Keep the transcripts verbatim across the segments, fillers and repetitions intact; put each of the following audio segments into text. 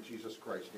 Jesus Christ,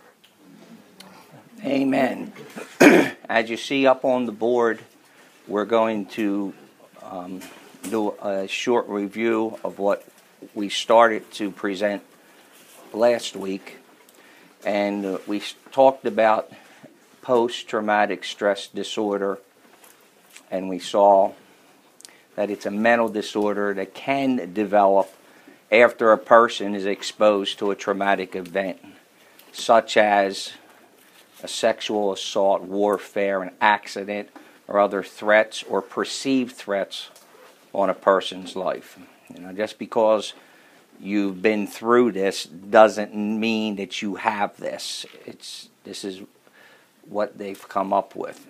amen. Amen. As you see up on the board, we're going to um, do a short review of what we started to present last week. And uh, we talked about post-traumatic stress disorder, and we saw that it's a mental disorder that can develop after a person is exposed to a traumatic event, such as a sexual assault, warfare, an accident, or other threats or perceived threats on a person's life. You know, just because you've been through this doesn't mean that you have this. It's this is what they've come up with.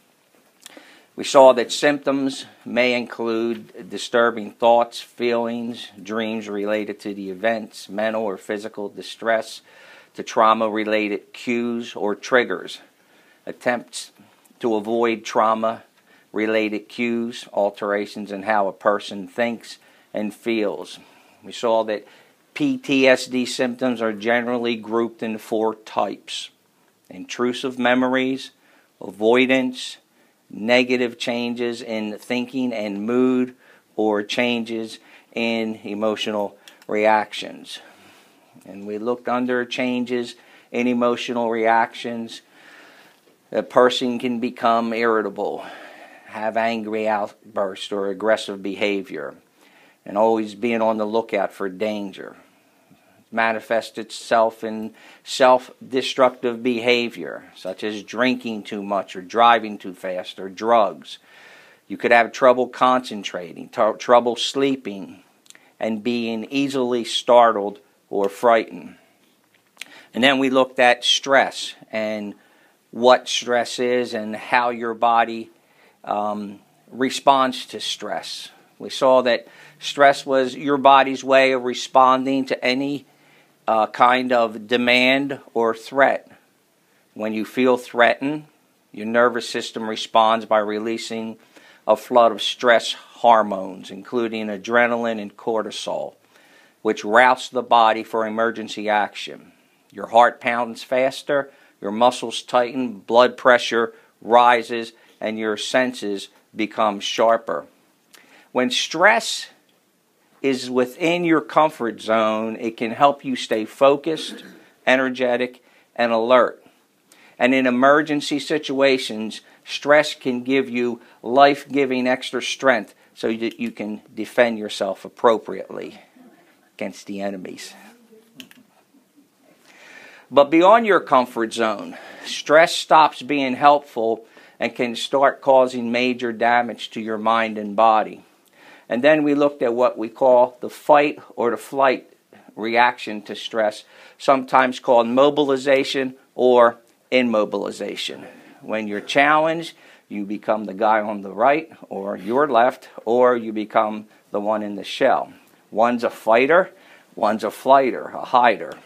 We saw that symptoms may include disturbing thoughts, feelings, dreams related to the events, mental or physical distress, to trauma-related cues or triggers, attempts to avoid trauma-related cues, alterations in how a person thinks and feels. We saw that P T S D symptoms are generally grouped in four types: intrusive memories, avoidance, negative changes in thinking and mood, or changes in emotional reactions. And we looked under changes in emotional reactions. A person can become irritable, have angry outbursts or aggressive behavior, and always being on the lookout for danger. Manifests itself in self-destructive behavior, such as drinking too much or driving too fast or drugs. You could have trouble concentrating, t- trouble sleeping, and being easily startled or frightened. And then we looked at stress and what stress is and how your body um, responds to stress. We saw that stress was your body's way of responding to any uh, kind of demand or threat. When you feel threatened, your nervous system responds by releasing a flood of stress hormones, including adrenaline and cortisol, which routes the body for emergency action. Your heart pounds faster, your muscles tighten, blood pressure rises, and your senses become sharper. When stress is within your comfort zone, it can help you stay focused, energetic, and alert. And in emergency situations, stress can give you life-giving extra strength so that you can defend yourself appropriately against the enemies. But beyond your comfort zone, stress stops being helpful and can start causing major damage to your mind and body. And then we looked at what we call the fight or the flight reaction to stress, sometimes called mobilization or immobilization. When you're challenged, you become the guy on the right or your left, or you become the one in the shell. One's a fighter, one's a flighter, a hider.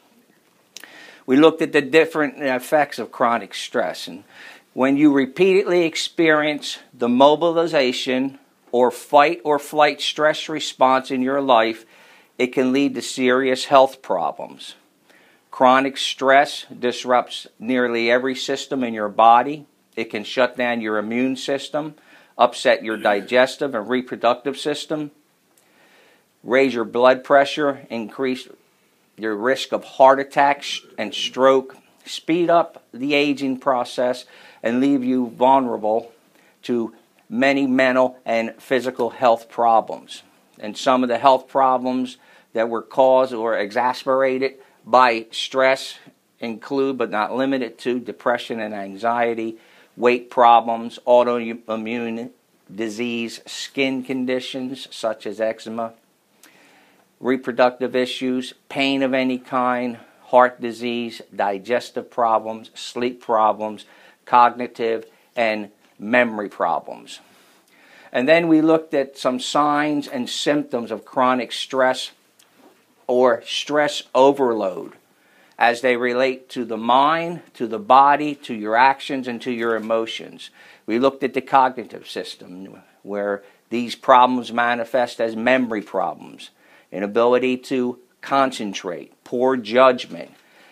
We looked at the different effects of chronic stress. And when you repeatedly experience the mobilization or fight or flight stress response in your life, it can lead to serious health problems. Chronic stress disrupts nearly every system in your body. It can shut down your immune system, upset your digestive and reproductive system, raise your blood pressure, increase your risk of heart attack and stroke, speed up the aging process, and leave you vulnerable to many mental and physical health problems. And some of the health problems that were caused or exacerbated by stress include, but not limited to, depression and anxiety, weight problems, autoimmune disease, skin conditions such as eczema, reproductive issues, pain of any kind, heart disease, digestive problems, sleep problems, cognitive and memory problems. And then we looked at some signs and symptoms of chronic stress or stress overload as they relate to the mind, to the body, to your actions, and to your emotions. We looked at the cognitive system, where these problems manifest as memory problems, inability to concentrate, poor judgment,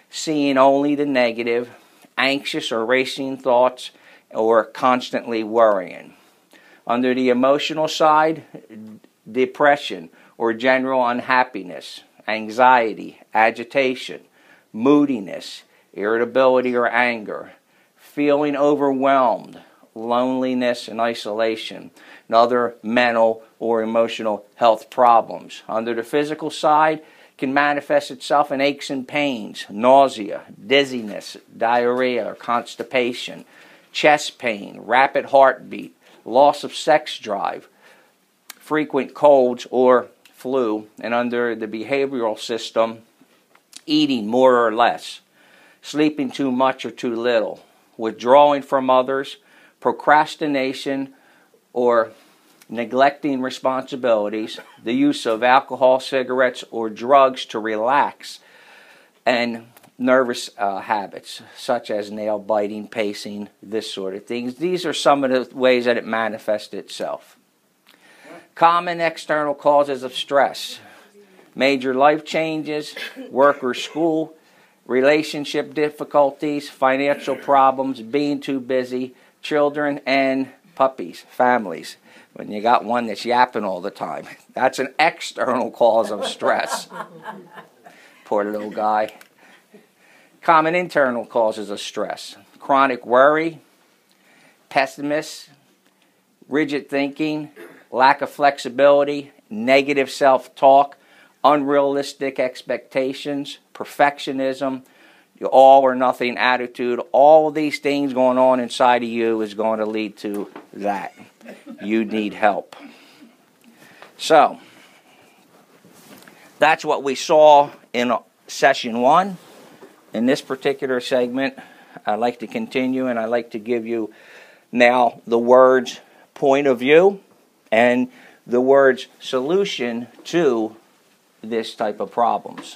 seeing only the negative, anxious or racing thoughts, or constantly worrying. Under the emotional side, depression or general unhappiness, anxiety, agitation, moodiness, irritability or anger, feeling overwhelmed, loneliness and isolation, and other mental or emotional health problems. Under the physical side, can manifest itself in aches and pains, nausea, dizziness, diarrhea or constipation, chest pain, rapid heartbeat, loss of sex drive, frequent colds or flu. And under the behavioral system, eating more or less, sleeping too much or too little, withdrawing from others, procrastination or neglecting responsibilities, the use of alcohol, cigarettes, or drugs to relax, and nervous uh, habits such as nail biting, pacing, this sort of things. These are some of the ways that it manifests itself. Common external causes of stress: major life changes, work or school, relationship difficulties, financial problems, being too busy, children and puppies, families. When you got one that's yapping all the time, that's an external cause of stress. Poor little guy. Common internal causes of stress: chronic worry, pessimism, rigid thinking, lack of flexibility, negative self-talk, unrealistic expectations, perfectionism, your all or nothing attitude. All of these things going on inside of you is going to lead to that. You need help. So, that's what we saw in session one. In this particular segment, I'd like to continue, and I'd like to give you now the words point of view and the words solution to this type of problems.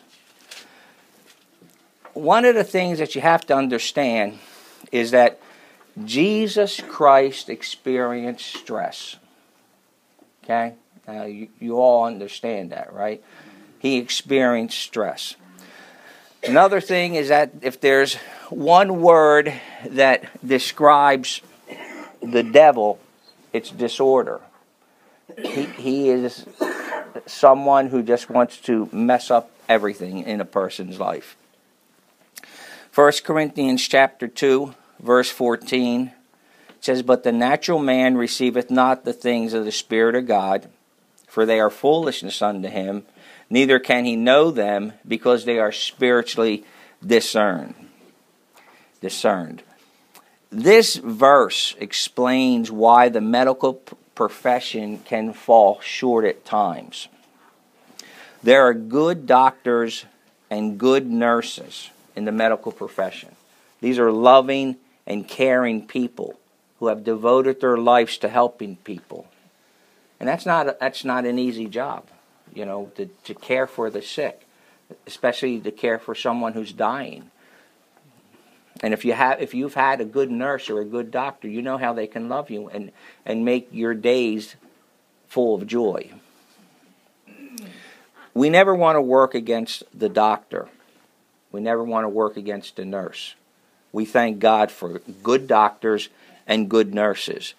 One of the things that you have to understand is that Jesus Christ experienced stress. Okay? Now, you, you all understand that, right? He experienced stress. Another thing is that if there's one word that describes the devil, it's disorder. He, he is someone who just wants to mess up everything in a person's life. First Corinthians chapter two, verse fourteen says, "But the natural man receiveth not the things of the Spirit of God, for they are foolishness unto him, neither can he know them, because they are spiritually discerned." Discerned. This verse explains why the medical profession can fall short at times. There are good doctors and good nurses in the medical profession. These are loving and caring people who have devoted their lives to helping people. And that's not that's not an easy job, you know, to, to care for the sick, especially to care for someone who's dying. And if you have if you've had a good nurse or a good doctor, you know how they can love you and, and make your days full of joy. We never want to work against the doctor. We never want to work against the nurse. We thank God for good doctors and good nurses.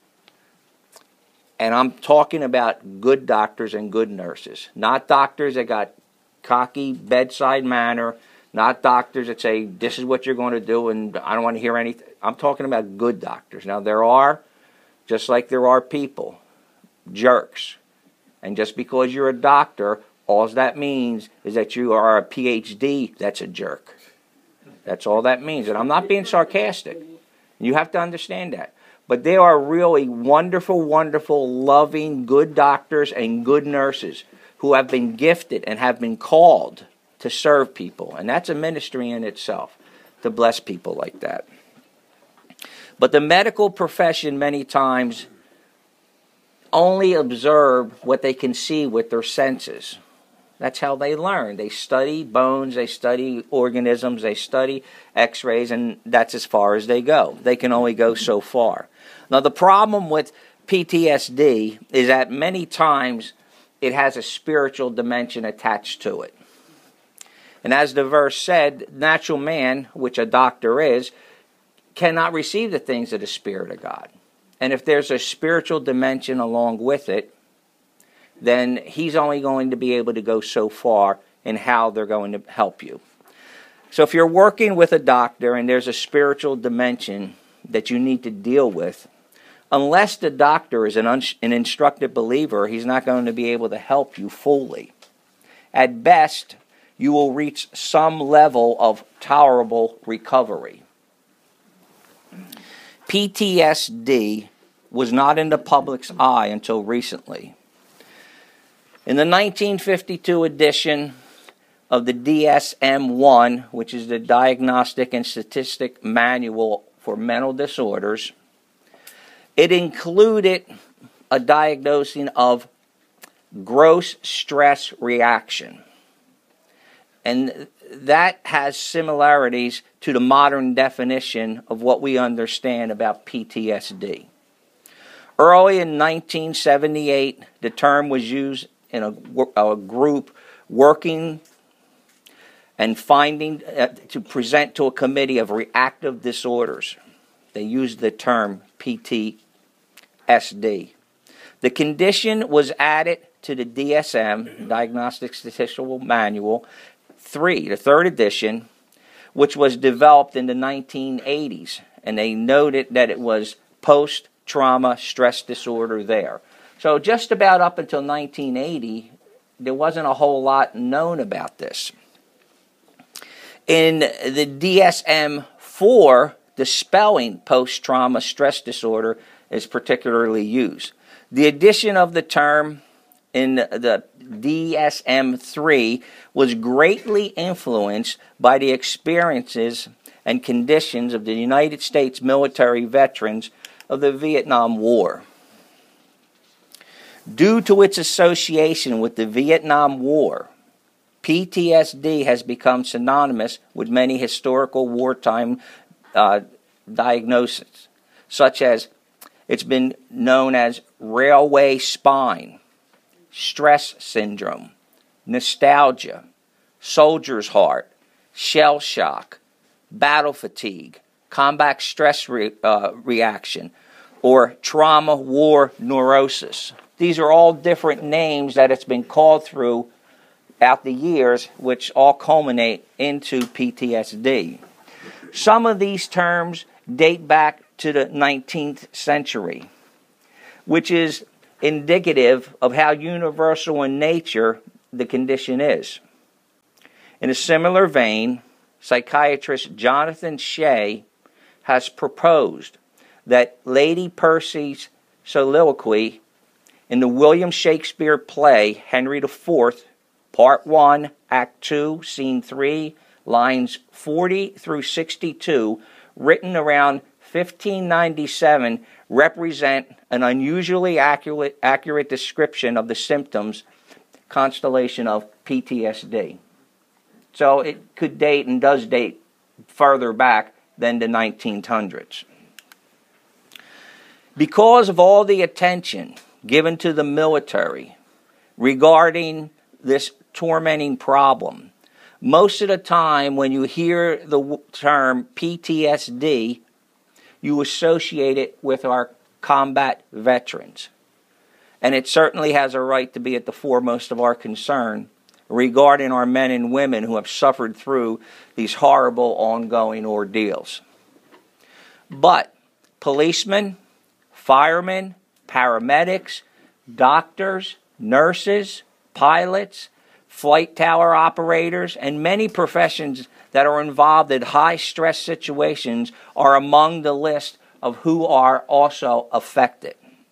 And I'm talking about good doctors and good nurses. Not doctors that got cocky bedside manner. Not doctors that say, this is what you're going to do and I don't want to hear anything. I'm talking about good doctors. Now there are, just like there are people, jerks. And just because you're a doctor, all that means is that you are a P H D that's a jerk. That's all that means. And I'm not being sarcastic. You have to understand that. But there are really wonderful, wonderful, loving, good doctors and good nurses who have been gifted and have been called to serve people. And that's a ministry in itself, to bless people like that. But the medical profession many times only observe what they can see with their senses. That's how they learn. They study bones, they study organisms, they study x-rays, and that's as far as they go. They can only go so far. Now, the problem with P T S D is that many times it has a spiritual dimension attached to it. And as the verse said, natural man, which a doctor is, cannot receive the things of the Spirit of God. And if there's a spiritual dimension along with it, then he's only going to be able to go so far in how they're going to help you. So if you're working with a doctor and there's a spiritual dimension that you need to deal with, unless the doctor is an, un- an instructed believer, he's not going to be able to help you fully. At best, you will reach some level of tolerable recovery. P T S D was not in the public's eye until recently. In the nineteen fifty-two edition of the D S M one, which is the Diagnostic and Statistic Manual for Mental Disorders, it included a diagnosing of gross stress reaction. And that has similarities to the modern definition of what we understand about P T S D. Early in nineteen seventy-eight, the term was used in a, a group working and finding uh, to present to a committee of reactive disorders. They used the term P T S D. The condition was added to the D S M, Diagnostic Statistical Manual, three, the third edition, which was developed in the nineteen eighties, and they noted that it was post-trauma stress disorder there. So just about up until nineteen eighty, there wasn't a whole lot known about this. In the D S M four, the spelling post-trauma stress disorder is particularly used. The addition of the term in the D S M three was greatly influenced by the experiences and conditions of the United States military veterans of the Vietnam War. Due to its association with the Vietnam War, P T S D has become synonymous with many historical wartime uh, diagnoses, such as it's been known as railway spine, stress syndrome, nostalgia, soldier's heart, shell shock, battle fatigue, combat stress re- uh, reaction, or trauma war neurosis. These are all different names that it's been called through out the years, which all culminate into P T S D. Some of these terms date back to the nineteenth century, which is indicative of how universal in nature the condition is. In a similar vein, psychiatrist Jonathan Shea has proposed that Lady Percy's soliloquy in the William Shakespeare play Henry the Fourth, Part one, Act two, Scene three, lines forty through sixty-two, written around fifteen ninety-seven, represent an unusually accurate, accurate description of the symptoms constellation of P T S D. So it could date and does date further back than the nineteen hundreds. Because of all the attention given to the military regarding this tormenting problem, most of the time when you hear the term P T S D, you associate it with our combat veterans. And it certainly has a right to be at the foremost of our concern regarding our men and women who have suffered through these horrible ongoing ordeals. But policemen, firemen, paramedics, doctors, nurses, pilots, flight tower operators, and many professions that are involved in high-stress situations are among the list of who are also affected.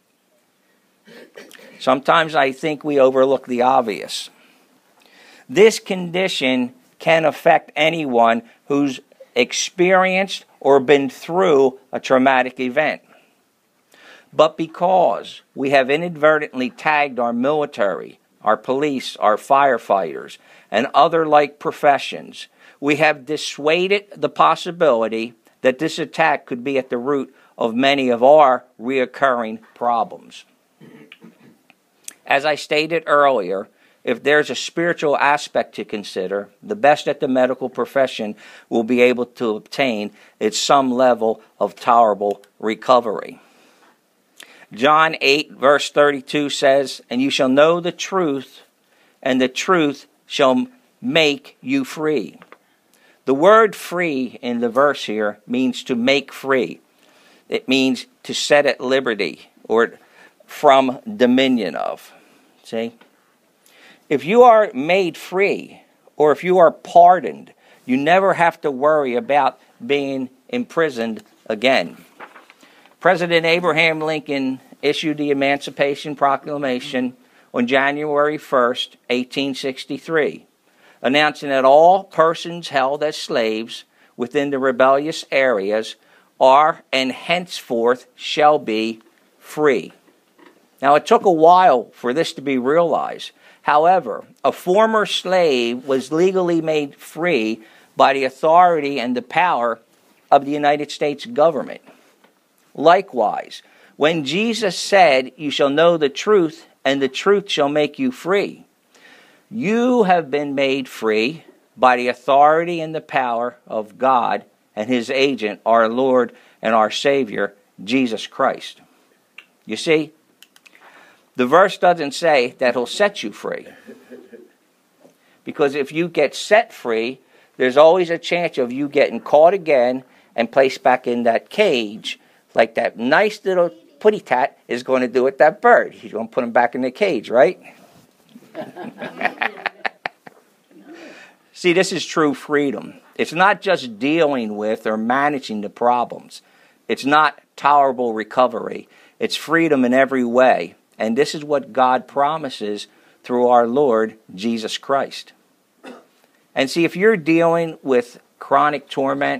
Sometimes I think we overlook the obvious. This condition can affect anyone who's experienced or been through a traumatic event. But because we have inadvertently tagged our military, our police, our firefighters, and other like professions, we have dissuaded the possibility that this attack could be at the root of many of our reoccurring problems. As I stated earlier, if there's a spiritual aspect to consider, the best that the medical profession will be able to obtain is some level of tolerable recovery. John eight, verse thirty-two says, "And you shall know the truth, and the truth shall make you free." The word free in the verse here means to make free. It means to set at liberty or from dominion of. See? If you are made free or if you are pardoned, you never have to worry about being imprisoned again. President Abraham Lincoln issued the Emancipation Proclamation on January first, eighteen sixty-three, announcing that all persons held as slaves within the rebellious areas are and henceforth shall be free. Now, it took a while for this to be realized. However, a former slave was legally made free by the authority and the power of the United States government. Likewise, when Jesus said, "You shall know the truth, and the truth shall make you free," you have been made free by the authority and the power of God and His agent, our Lord and our Savior, Jesus Christ. You see, the verse doesn't say that He'll set you free. Because if you get set free, there's always a chance of you getting caught again and placed back in that cage, like that nice little putty tat is going to do with that bird. He's going to put him back in the cage, right? See, this is true freedom. It's not just dealing with or managing the problems. It's not tolerable recovery. It's freedom in every way. And this is what God promises through our Lord Jesus Christ. And see, if you're dealing with chronic torment,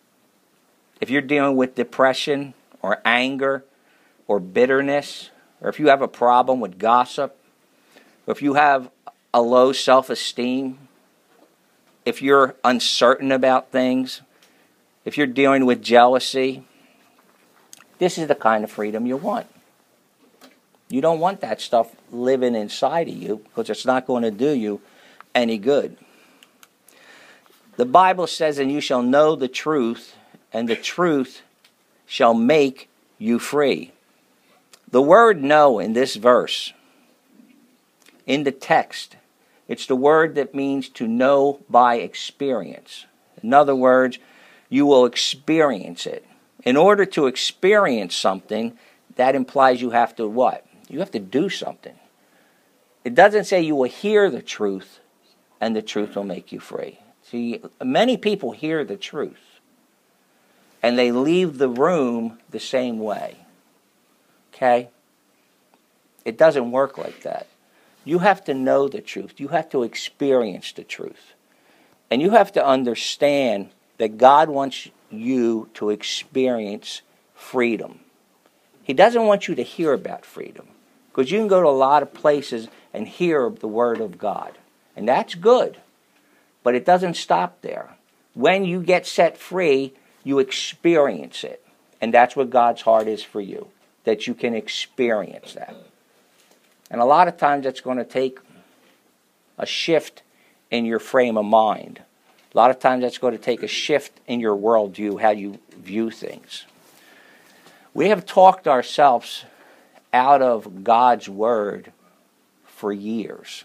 if you're dealing with depression or anger or bitterness, or if you have a problem with gossip, or if you have a low self-esteem, if you're uncertain about things, if you're dealing with jealousy, this is the kind of freedom you want. You don't want that stuff living inside of you because it's not going to do you any good. The Bible says, "And you shall know the truth, and the truth shall make you free." The word "know" in this verse, in the text, it's the word that means to know by experience. In other words, you will experience it. In order to experience something, that implies you have to what? You have to do something. It doesn't say you will hear the truth and the truth will make you free. See, many people hear the truth and they leave the room the same way. Okay? It doesn't work like that. You have to know the truth. You have to experience the truth. And you have to understand that God wants you to experience freedom. He doesn't want you to hear about freedom. Because you can go to a lot of places and hear the Word of God. And that's good. But it doesn't stop there. When you get set free, you experience it. And that's what God's heart is for you. That you can experience that. And a lot of times that's going to take a shift in your frame of mind. A lot of times that's going to take a shift in your worldview, how you view things. We have talked ourselves out of God's Word for years.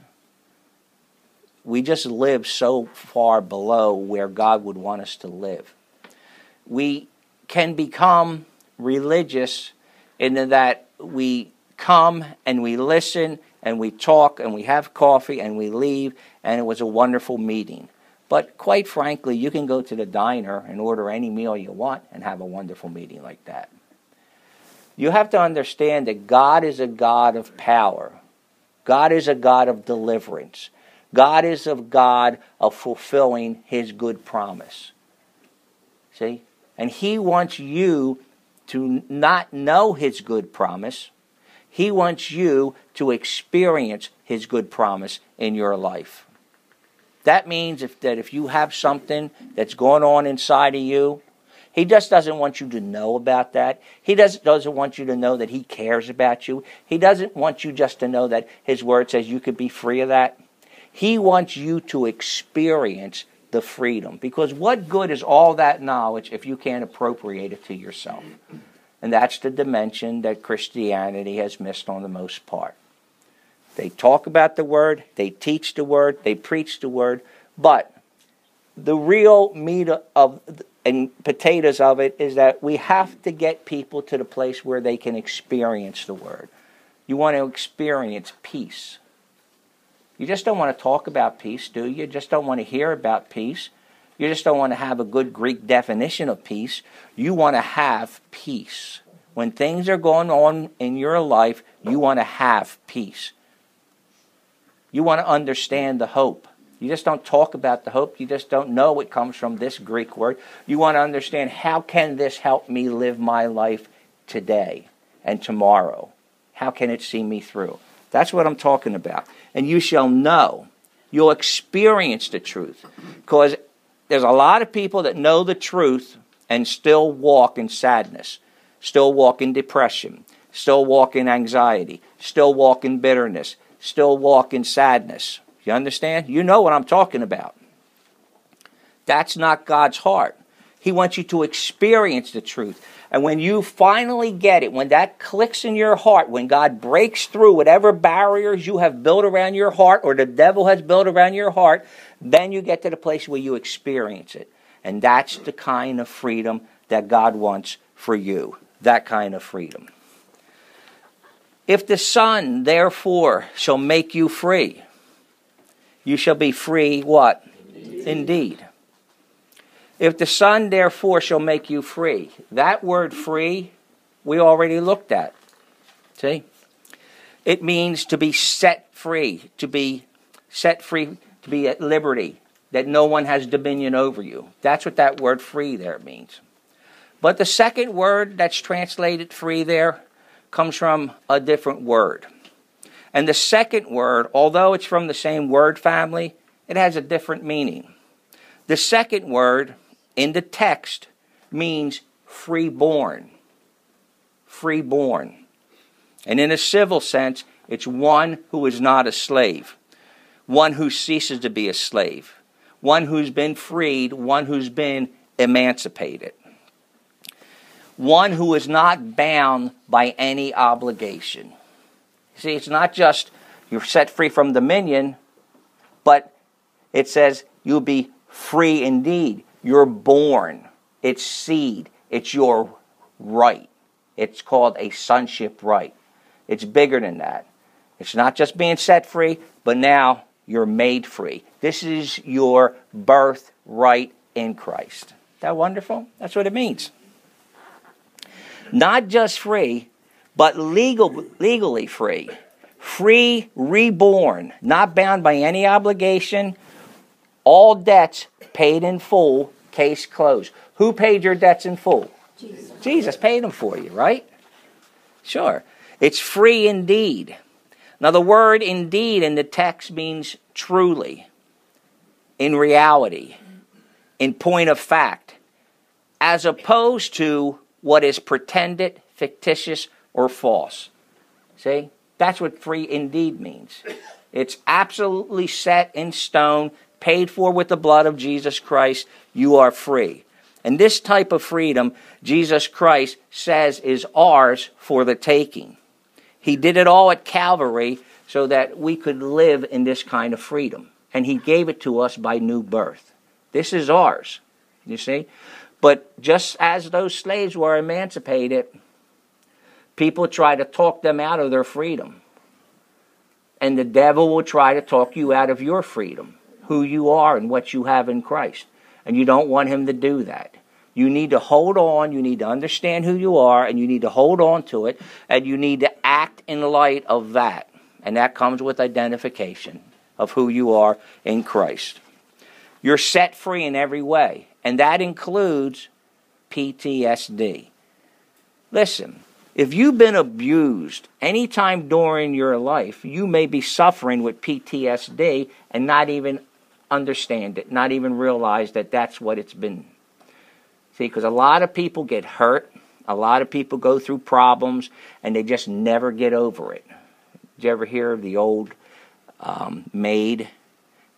We just live so far below where God would want us to live. We can become religious in that we come and we listen and we talk and we have coffee and we leave and it was a wonderful meeting. But quite frankly, you can go to the diner and order any meal you want and have a wonderful meeting like that. You have to understand that God is a God of power. God is a God of deliverance. God is a God of fulfilling His good promise. See? And He wants you to not know His good promise. He wants you to experience His good promise in your life. That means if, that if you have something that's going on inside of you, He just doesn't want you to know about that. He doesn't, doesn't want you to know that He cares about you. He doesn't want you just to know that His Word says you could be free of that. He wants you to experience the freedom. Because what good is all that knowledge if you can't appropriate it to yourself? And that's the dimension that Christianity has missed on the most part. They talk about the Word, they teach the Word, they preach the Word, but the real meat of and potatoes of it is that we have to get people to the place where they can experience the Word. You want to experience peace. You just don't want to talk about peace, do you? You just don't want to hear about peace. You just don't want to have a good Greek definition of peace. You want to have peace. When things are going on in your life, you want to have peace. You want to understand the hope. You just don't talk about the hope. You just don't know it comes from this Greek word. You want to understand, how can this help me live my life today and tomorrow? How can it see me through? That's what I'm talking about. And you shall know. You'll experience the truth. Because there's a lot of people that know the truth and still walk in sadness, still walk in depression, still walk in anxiety, still walk in bitterness, still walk in sadness. You understand? You know what I'm talking about. That's not God's heart. He wants you to experience the truth. And when you finally get it, when that clicks in your heart, when God breaks through whatever barriers you have built around your heart or the devil has built around your heart, then you get to the place where you experience it. And that's the kind of freedom that God wants for you. That kind of freedom. If the Son, therefore, shall make you free, you shall be free, what? Indeed. Indeed. If the Son, therefore, shall make you free. That word free, we already looked at. See? It means to be set free, to be set free, to be at liberty, that no one has dominion over you. That's what that word free there means. But the second word that's translated free there comes from a different word. And the second word, although it's from the same word family, it has a different meaning. The second word in the text means freeborn. Freeborn. And in a civil sense, it's one who is not a slave. One who ceases to be a slave. One who's been freed. One who's been emancipated. One who is not bound by any obligation. See, it's not just you're set free from dominion, but it says you'll be free indeed. You're born. It's seed. It's your right. It's called a sonship right. It's bigger than that. It's not just being set free, but now you're made free. This is your birthright in Christ. Isn't that wonderful? That's what it means. Not just free, but legal, legally free. Free, reborn, not bound by any obligation. All debts paid in full, case closed. Who paid your debts in full? Jesus. Jesus paid them for you, right? Sure. It's free indeed. Now the word indeed in the text means truly, in reality, in point of fact, as opposed to what is pretended, fictitious, or false. See? That's what free indeed means. It's absolutely set in stone, paid for with the blood of Jesus Christ. You are free. And this type of freedom, Jesus Christ says, is ours for the taking. He did it all at Calvary so that we could live in this kind of freedom. And He gave it to us by new birth. This is ours. You see? But just as those slaves were emancipated, people try to talk them out of their freedom. And the devil will try to talk you out of your freedom, who you are and what you have in Christ. And you don't want him to do that. You need to hold on, you need to understand who you are, and you need to hold on to it, and you need to act in light of that. And that comes with identification of who you are in Christ. You're set free in every way, and that includes P T S D. Listen, if you've been abused any time during your life, you may be suffering with P T S D and not even understand it, not even realize that that's what it's been. See, because a lot of people get hurt, a lot of people go through problems, and they just never get over it. Did you ever hear of the old um, maid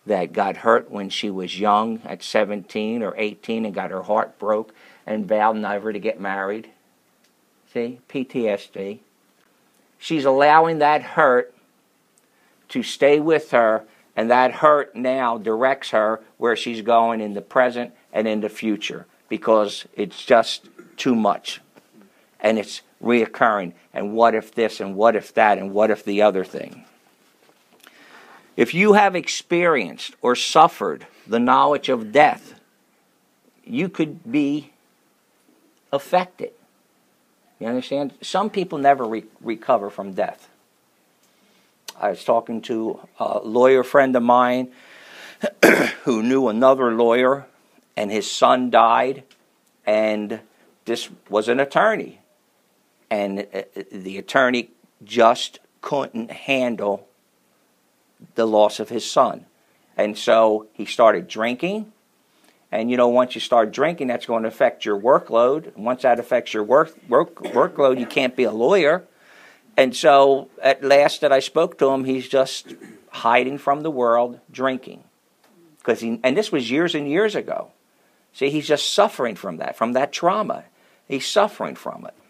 that got hurt when she was young at seventeen or eighteen and got her heart broke and vowed never to get married. See, P T S D. She's allowing that hurt to stay with her, and that hurt now directs her where she's going in the present and in the future, because it's just too much. And it's reoccurring. And what if this, and what if that, and what if the other thing? If you have experienced or suffered the knowledge of death, you could be affected. You understand? Some people never re- recover from death. I was talking to a lawyer friend of mine who knew another lawyer, and his son died, and this was an attorney. And the attorney just couldn't handle the loss of his son. And so he started drinking. And, you know, once you start drinking, that's going to affect your workload. Once that affects your work, work workload, you can't be a lawyer. And so at last that I spoke to him, he's just hiding from the world, drinking. Because he, and this was years and years ago. See, he's just suffering from that, from that trauma. He's suffering from it.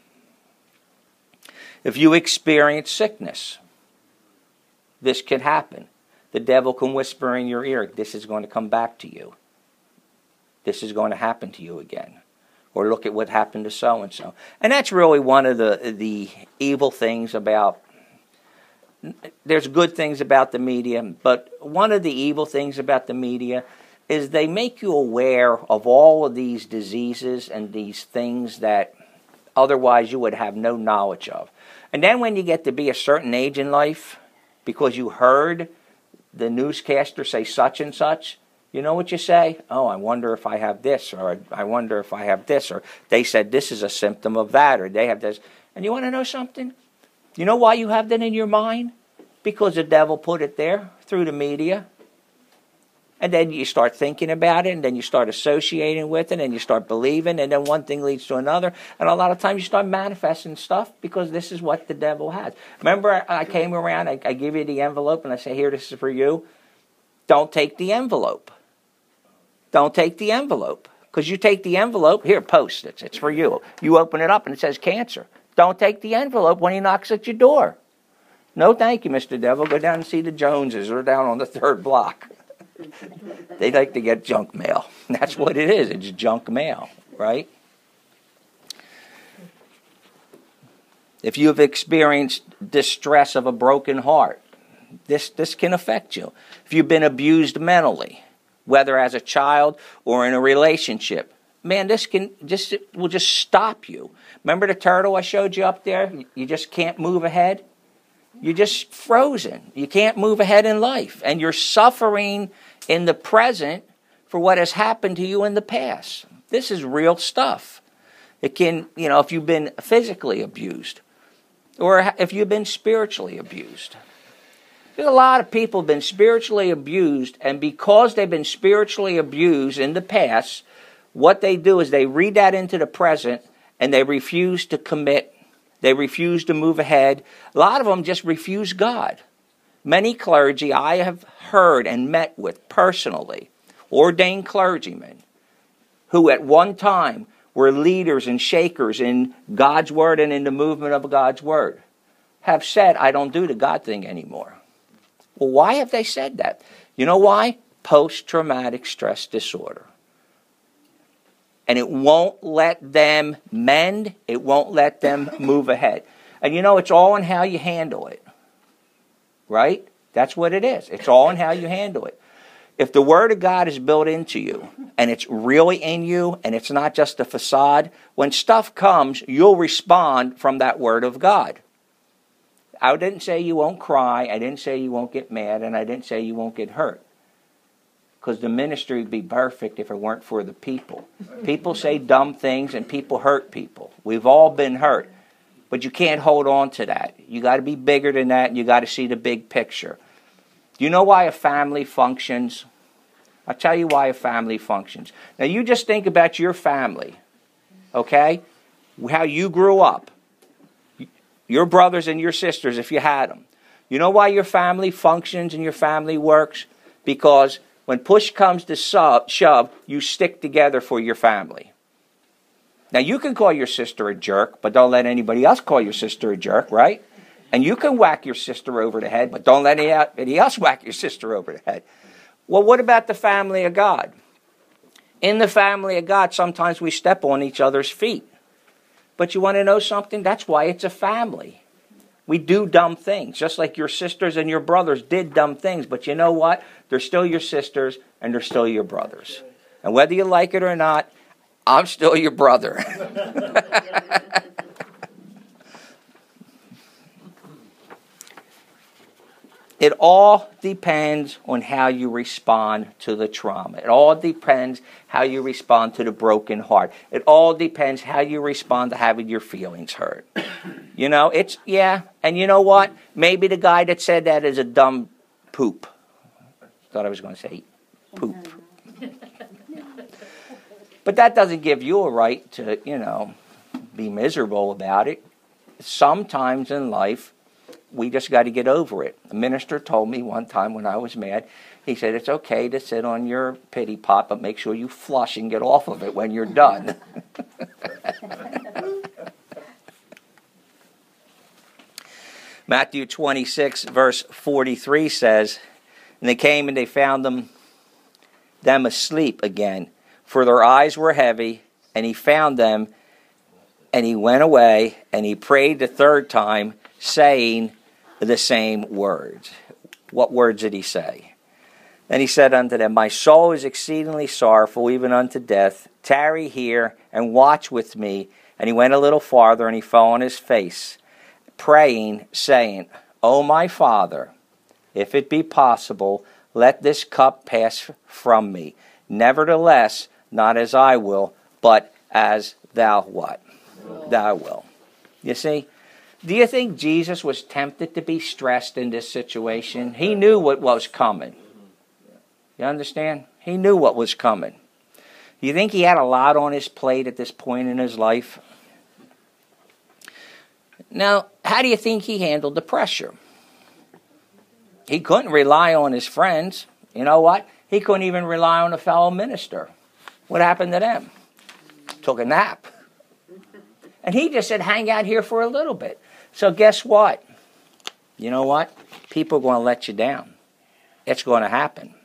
If you experience sickness, this can happen. The devil can whisper in your ear, this is going to come back to you. This is going to happen to you again. Or look at what happened to so-and-so. And that's really one of the, the evil things about, there's good things about the media, but one of the evil things about the media is they make you aware of all of these diseases and these things that otherwise you would have no knowledge of. And then when you get to be a certain age in life, because you heard the newscaster say such and such, you know what you say? Oh, I wonder if I have this, or I wonder if I have this, or they said this is a symptom of that, or they have this. And you want to know something? You know why you have that in your mind? Because the devil put it there through the media. And then you start thinking about it, and then you start associating with it, and you start believing, and then one thing leads to another. And a lot of times you start manifesting stuff because this is what the devil has. Remember, I came around, I, I give you the envelope, and I say, here, this is for you. Don't take the envelope. Don't take the envelope. Because you take the envelope, here, post it. It's for you. You open it up, and it says cancer. Don't take the envelope when he knocks at your door. No, thank you, Mister Devil. Go down and see the Joneses. They're down on the third block. They like to get junk mail. That's what it is. It's junk mail, right? If you have experienced distress of a broken heart, this, this can affect you. If you've been abused mentally, whether as a child or in a relationship, man, this can just it will just stop you. Remember the turtle I showed you up there? You just can't move ahead. You're just frozen. You can't move ahead in life. And you're suffering in the present for what has happened to you in the past. This is real stuff. It can, you know, if you've been physically abused or if you've been spiritually abused. There's a lot of people have been spiritually abused, and because they've been spiritually abused in the past, what they do is they read that into the present and they refuse to commit. They refuse to move ahead. A lot of them just refuse God. Many clergy I have heard and met with personally, ordained clergymen, who at one time were leaders and shakers in God's Word and in the movement of God's Word, have said, I don't do the God thing anymore. Well, why have they said that? You know why? Post-traumatic stress disorder. And it won't let them mend. It won't let them move ahead. And you know, it's all in how you handle it. Right? That's what it is. It's all in how you handle it. If the Word of God is built into you, and it's really in you, and it's not just a facade, when stuff comes, you'll respond from that Word of God. I didn't say you won't cry. I didn't say you won't get mad. And I didn't say you won't get hurt. Because the ministry would be perfect if it weren't for the people. People say dumb things and people hurt people. We've all been hurt. But you can't hold on to that. You got to be bigger than that, and you got to see the big picture. Do you know why a family functions? I'll tell you why a family functions. Now you just think about your family. Okay? How you grew up. Your brothers and your sisters, if you had them. You know why your family functions and your family works? Because when push comes to sub, shove, you stick together for your family. Now, you can call your sister a jerk, but don't let anybody else call your sister a jerk, right? And you can whack your sister over the head, but don't let anybody else whack your sister over the head. Well, what about the family of God? In the family of God, sometimes we step on each other's feet. But you want to know something? That's why it's a family. We do dumb things, just like your sisters and your brothers did dumb things. But you know what? They're still your sisters and they're still your brothers. And whether you like it or not, I'm still your brother. It all depends on how you respond to the trauma. It all depends how you respond to the broken heart. It all depends how you respond to having your feelings hurt. You know, it's, yeah, and you know what? Maybe the guy that said that is a dumb poop. Thought I was going to say poop. But that doesn't give you a right to, you know, be miserable about it. Sometimes in life, we just got to get over it. A minister told me one time when I was mad, he said, it's okay to sit on your pity pot, but make sure you flush and get off of it when you're done. Matthew twenty-six, verse forty-three says, and they came and they found them, them asleep again, for their eyes were heavy, and he found them, and he went away, and he prayed the third time, saying the same words. What words did he say? Then he said unto them, my soul is exceedingly sorrowful, even unto death. Tarry here, and watch with me. And he went a little farther, and he fell on his face, praying, saying, O my Father, if it be possible, let this cup pass from me. Nevertheless, not as I will, but as thou what? Thou will. You see? Do you think Jesus was tempted to be stressed in this situation? He knew what was coming. You understand? He knew what was coming. Do you think he had a lot on his plate at this point in his life? Now, how do you think he handled the pressure? He couldn't rely on his friends. You know what? He couldn't even rely on a fellow minister. What happened to them? Took a nap. And he just said, hang out here for a little bit. So guess what? You know what? People are going to let you down. It's going to happen.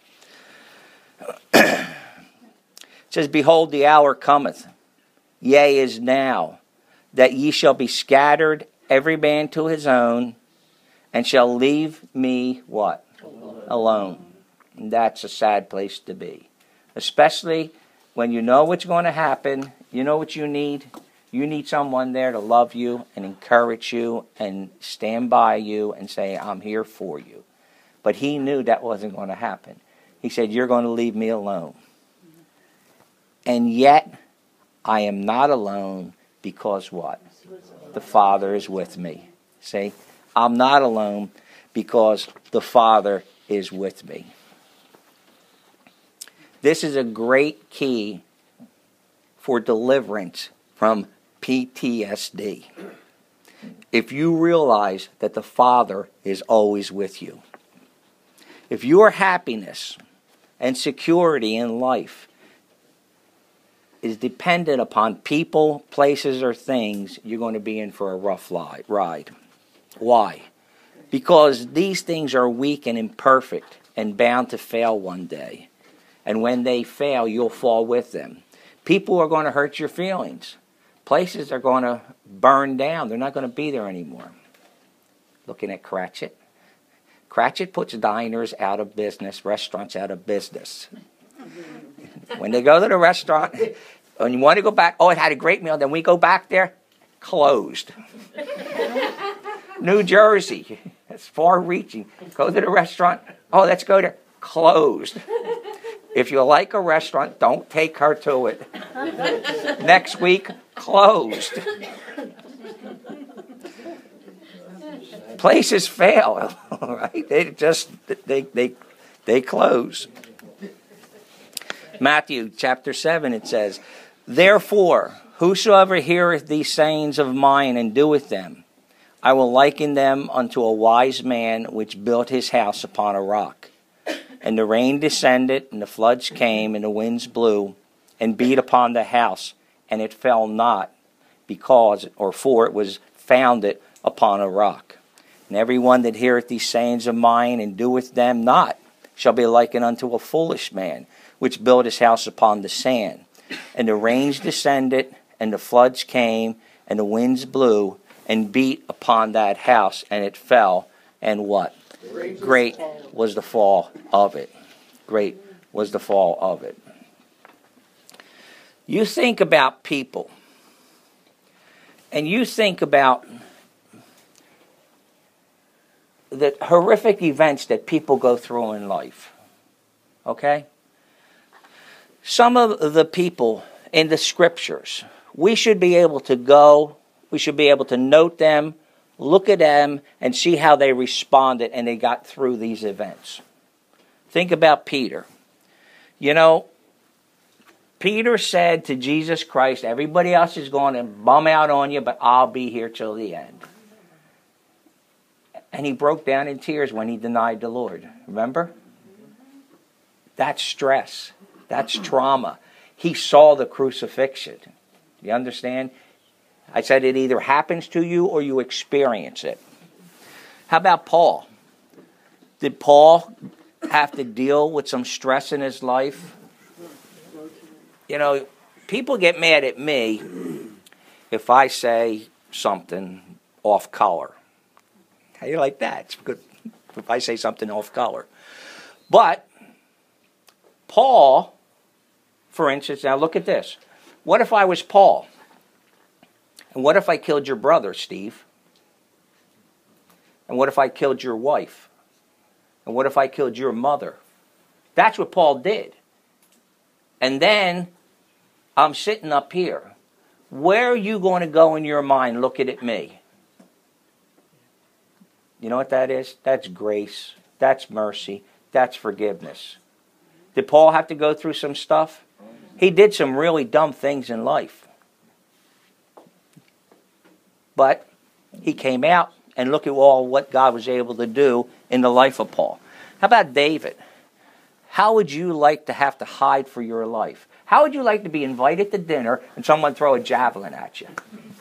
It says, behold, the hour cometh, yea, is now, that ye shall be scattered, every man to his own, and shall leave me, what? Alone. Alone. And that's a sad place to be. Especially when you know what's going to happen, you know what you need. You need someone there to love you and encourage you and stand by you and say, I'm here for you. But he knew that wasn't going to happen. He said, you're going to leave me alone. And yet, I am not alone because what? The Father is with me. See? I'm not alone because the Father is with me. This is a great key for deliverance from P T S D. If you realize that the Father is always with you. If your happiness and security in life is dependent upon people, places, or things, you're going to be in for a rough ride. Why? Because these things are weak and imperfect and bound to fail one day. And when they fail, you'll fall with them. People are going to hurt your feelings. Places are going to burn down. They're not going to be there anymore. Looking at Cratchit. Cratchit puts diners out of business, restaurants out of business. When they go to the restaurant, when you want to go back, oh, it had a great meal, then we go back there, closed. New Jersey, that's far-reaching. Go to the restaurant, oh, let's go there, closed. If you like a restaurant, don't take her to it. Next week, closed. Places fail, right? They just they they they close. Matthew chapter seven, it says, therefore, whosoever heareth these sayings of mine and doeth them, I will liken them unto a wise man which built his house upon a rock. And the rain descended, and the floods came, and the winds blew, and beat upon the house, and it fell not, because, or for it was founded upon a rock. And every one that heareth these sayings of mine, and doeth them not, shall be likened unto a foolish man, which built his house upon the sand. And the rains descended, and the floods came, and the winds blew, and beat upon that house, and it fell, and what? Great was the fall of it. Great was the fall of it. You think about people, and you think about the horrific events that people go through in life. Okay? Some of the people in the scriptures, we should be able to go, we should be able to note them, look at them, and see how they responded and they got through these events. Think about Peter. You know, Peter said to Jesus Christ, everybody else is going to bum out on you, but I'll be here till the end. And he broke down in tears when he denied the Lord. Remember? That's stress. That's trauma. He saw the crucifixion. You understand? I said it either happens to you or you experience it. How about Paul? Did Paul have to deal with some stress in his life? You know, people get mad at me if I say something off color. How do you like that? It's good if I say something off color. But Paul, for instance, now look at this. What if I was Paul? And what if I killed your brother, Steve? And what if I killed your wife? And what if I killed your mother? That's what Paul did. And then I'm sitting up here. Where are you going to go in your mind looking at me? You know what that is? That's grace. That's mercy. That's forgiveness. Did Paul have to go through some stuff? He did some really dumb things in life. But he came out, and look at all what God was able to do in the life of Paul. How about David? How would you like to have to hide for your life? How would you like to be invited to dinner and someone throw a javelin at you?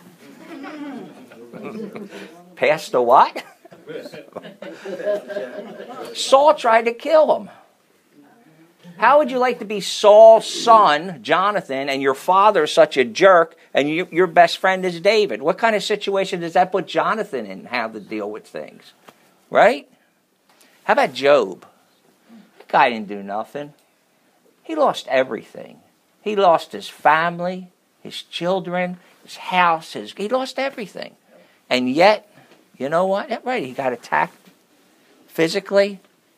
Pass the what? Saul tried to kill him. How would you like to be Saul's son, Jonathan, and your father is such a jerk, and you, your best friend is David? What kind of situation does that put Jonathan in, how to deal with things? Right? How about Job? That guy didn't do nothing. He lost everything. He lost his family, his children, his house. His, he lost everything. And yet, you know what? Right, he got attacked physically.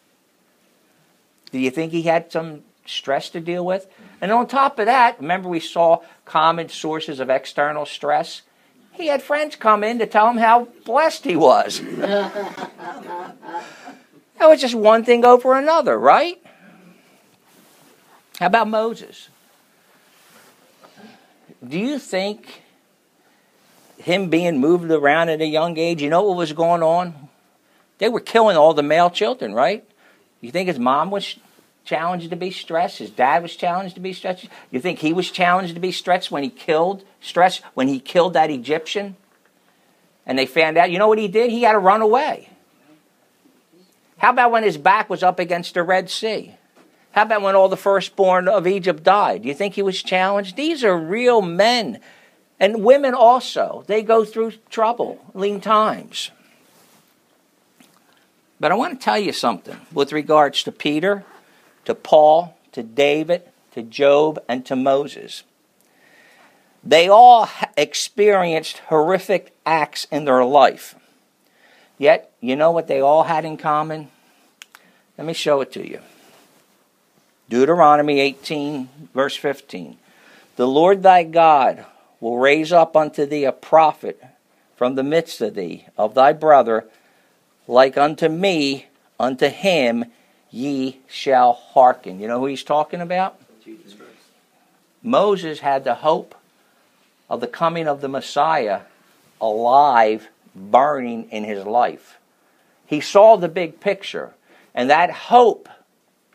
Do you think he had some stress to deal with? And on top of that, remember we saw common sources of external stress? He had friends come in to tell him how blessed he was. That was just one thing over another, right? How about Moses? Do you think him being moved around at a young age, you know what was going on? They were killing all the male children, right? You think his mom was challenged to be stressed? His dad was challenged to be stressed? You think he was challenged to be stressed when he killed stressed when he killed that Egyptian? And they found out, you know what he did? He had to run away. How about when his back was up against the Red Sea? How about when all the firstborn of Egypt died? Do you think he was challenged? These are real men. And women also. They go through trouble, lean times. But I want to tell you something with regards to Peter, to Paul, to David, to Job, and to Moses. They all experienced horrific acts in their life. Yet, you know what they all had in common? Let me show it to you. Deuteronomy eighteen, verse fifteen. The Lord thy God will raise up unto thee a prophet from the midst of thee, of thy brother, like unto me, unto him ye shall hearken. You know who he's talking about? Jesus Christ. Moses had the hope of the coming of the Messiah alive, burning in his life. He saw the big picture, and that hope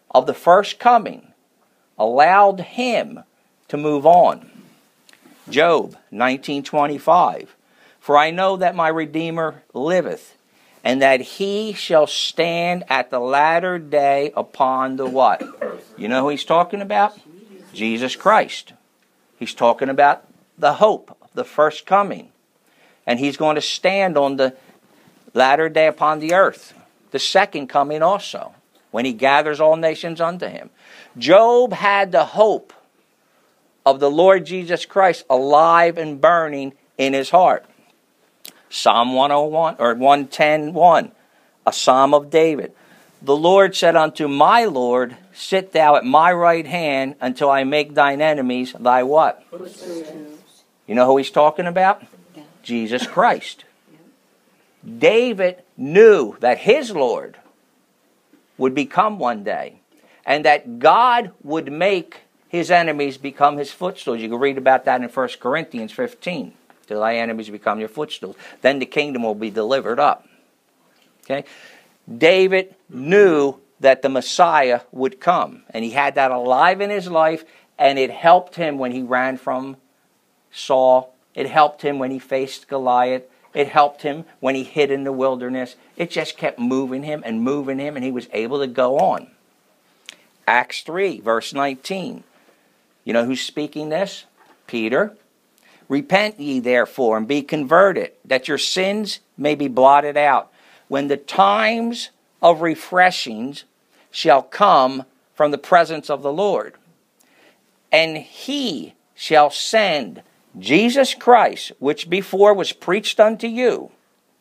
of the first coming allowed him to move on. Job nineteen twenty-five. For I know that my Redeemer liveth, and that he shall stand at the latter day upon the what? You know who he's talking about? Jesus Christ. He's talking about the hope of the first coming. And he's going to stand on the latter day upon the earth. The second coming also, when he gathers all nations unto him. Job had the hope of the Lord Jesus Christ alive and burning in his heart. Psalm one oh one or one ten one, a psalm of David. The Lord said unto my Lord, sit thou at my right hand until I make thine enemies thy what? You know who he's talking about? Yeah. Jesus Christ. Yeah. David knew that his Lord would become one day, and that God would make his enemies become his footstools. You can read about that in First Corinthians fifteen. Till thy enemies become your footstools. Then the kingdom will be delivered up. Okay? David knew that the Messiah would come. And he had that alive in his life. And it helped him when he ran from Saul. It helped him when he faced Goliath. It helped him when he hid in the wilderness. It just kept moving him and moving him. And he was able to go on. Acts three, verse nineteen. You know who's speaking this? Peter. Repent ye therefore and be converted, that your sins may be blotted out, when the times of refreshings shall come from the presence of the Lord. And he shall send Jesus Christ, which before was preached unto you,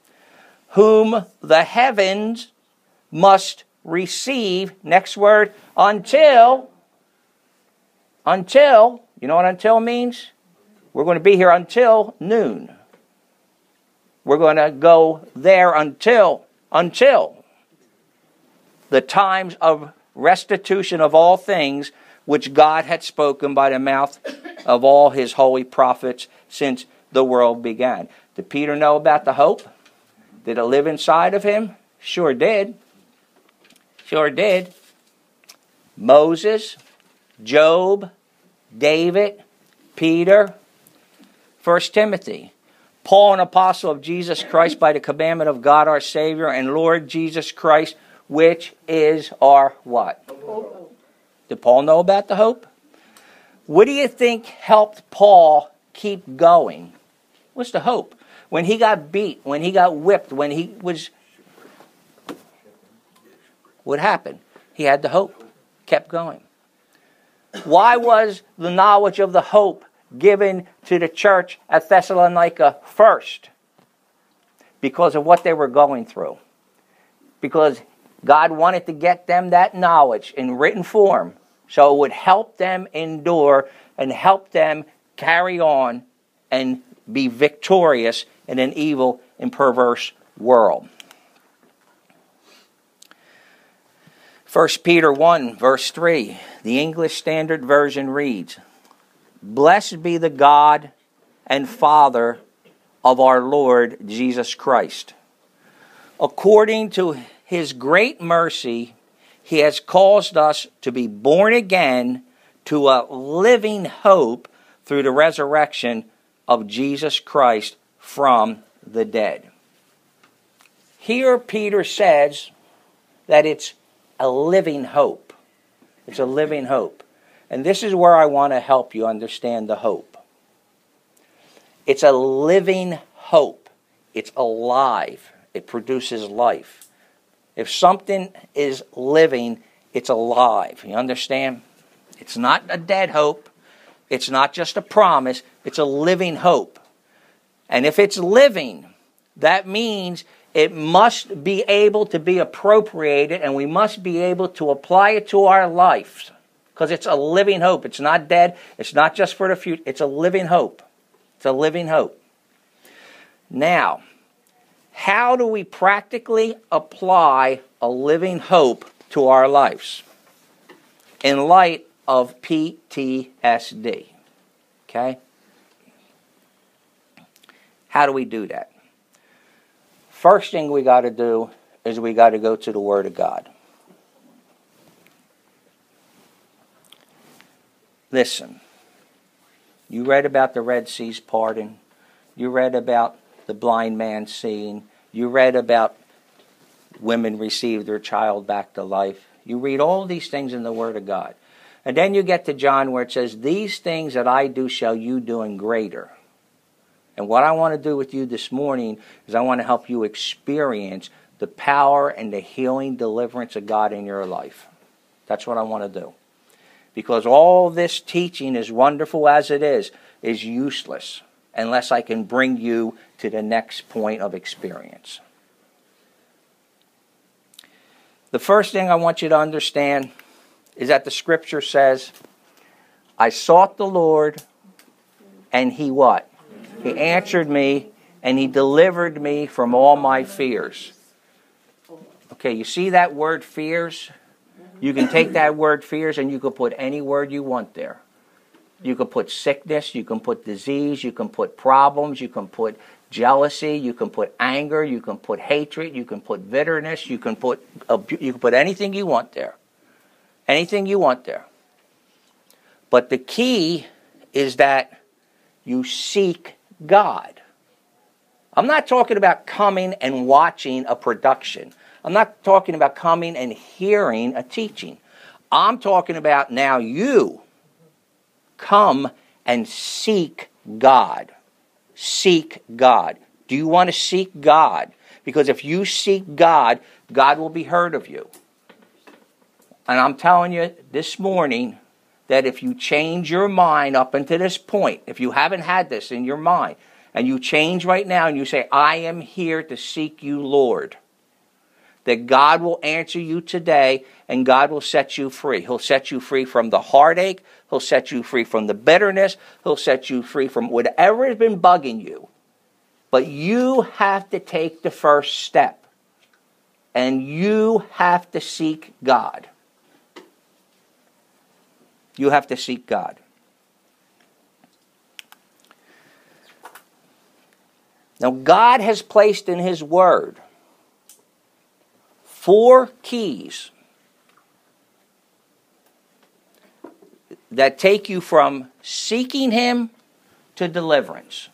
whom the heavens must receive, next word, until, until, you know what until means? We're going to be here until noon. We're going to go there until, until the times of restitution of all things which God had spoken by the mouth of all his holy prophets since the world began. Did Peter know about the hope? Did it live inside of him? Sure did. Sure did. Moses, Job, David, Peter, First Timothy. Paul, an apostle of Jesus Christ by the commandment of God our Savior and Lord Jesus Christ, which is our what? Hope. Did Paul know about the hope? What do you think helped Paul keep going? What's the hope? When he got beat, when he got whipped, when he was... What happened? He had the hope. Kept going. Why was the knowledge of the hope given to the church at Thessalonica first? Because of what they were going through. Because God wanted to get them that knowledge in written form so it would help them endure and help them carry on and be victorious in an evil and perverse world. First Peter one, verse three, the English Standard Version reads, Blessed be the God and Father of our Lord Jesus Christ. According to his great mercy, he has caused us to be born again to a living hope through the resurrection of Jesus Christ from the dead. Here Peter says that it's a living hope. It's a living hope. And this is where I want to help you understand the hope. It's a living hope. It's alive. It produces life. If something is living, it's alive. You understand? It's not a dead hope. It's not just a promise. It's a living hope. And if it's living, that means it must be able to be appropriated, and we must be able to apply it to our lives. Because it's a living hope. It's not dead. It's not just for the future. It's a living hope. It's a living hope. Now, how do we practically apply a living hope to our lives in light of P T S D? Okay? How do we do that? First thing we got to do is we got to go to the Word of God. listen, you read about the Red Sea's parting. You read about the blind man seeing. You read about women receive their child back to life. You read all these things in the Word of God. And then you get to John where it says, these things that I do shall you do in greater. And what I want to do with you this morning is I want to help you experience the power and the healing deliverance of God in your life. That's what I want to do. Because all this teaching, as wonderful as it is, is useless unless I can bring you to the next point of experience. The first thing I want you to understand is that the Scripture says, I sought the Lord, and He what? He answered me, and He delivered me from all my fears. Okay, you see that word fears? You can take that word fears and you can put any word you want there. You can put sickness, you can put disease, you can put problems, you can put jealousy, you can put anger, you can put hatred, you can put bitterness, you can put you can put anything you want there. Anything you want there. But the key is that you seek God. I'm not talking about coming and watching a production. I'm not talking about coming and hearing a teaching. I'm talking about now you come and seek God. Seek God. Do you want to seek God? Because if you seek God, God will be heard of you. And I'm telling you this morning that if you change your mind up until this point, if you haven't had this in your mind, and you change right now and you say, I am here to seek you, Lord, that God will answer you today and God will set you free. He'll set you free from the heartache. He'll set you free from the bitterness. He'll set you free from whatever has been bugging you. But you have to take the first step. And you have to seek God. You have to seek God. Now, God has placed in His Word four keys that take you from seeking Him to deliverance.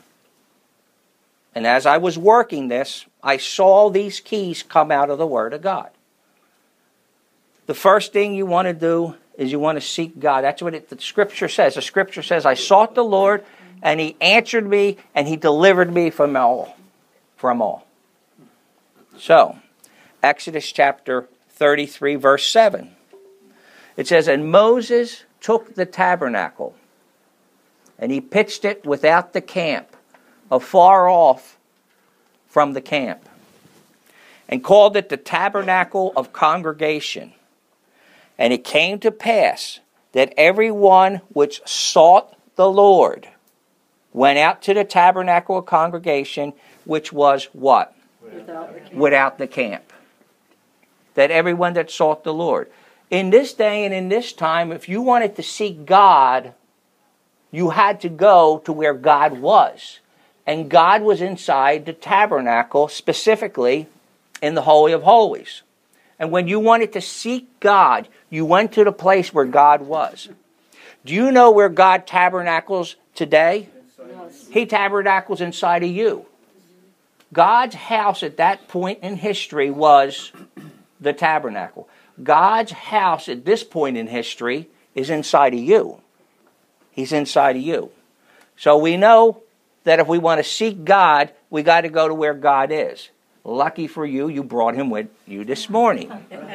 And as I was working this, I saw these keys come out of the Word of God. The first thing you want to do is you want to seek God. That's what it, the Scripture says. The Scripture says, I sought the Lord, and He answered me, and He delivered me from all. From all. So, Exodus chapter thirty-three, verse seven. It says, and Moses took the tabernacle, and he pitched it without the camp, afar off from the camp, and called it the tabernacle of congregation. And it came to pass that every one which sought the Lord went out to the tabernacle of congregation, which was what? Without the camp. Without the camp. That everyone that sought the Lord. In this day and in this time, if you wanted to seek God, you had to go to where God was. And God was inside the tabernacle, specifically in the Holy of Holies. And when you wanted to seek God, you went to the place where God was. Do you know where God tabernacles today? Yes. He tabernacles inside of you. God's house at that point in history was the tabernacle. God's house at this point in history is inside of you. He's inside of you. So we know that if we want to seek God, we got to go to where God is. Lucky for you, you brought Him with you this morning.